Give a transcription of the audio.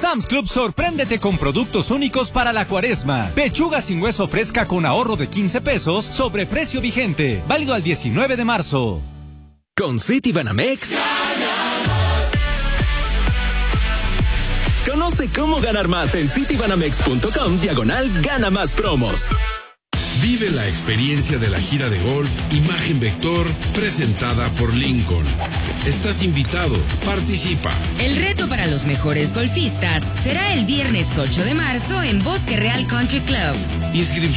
Sam's Club sorpréndete con productos únicos para la Cuaresma. Pechuga sin hueso fresca con ahorro de 15 pesos sobre precio vigente. Válido al 19 de marzo. Con Citibanamex. Conoce cómo ganar más en citibanamex.com/gana más promos. Vive la experiencia de la gira de golf Imagen Vector presentada por Lincoln. Estás invitado, participa. El reto para los mejores golfistas será el viernes 8 de marzo en Bosque Real Country Club. Inscripción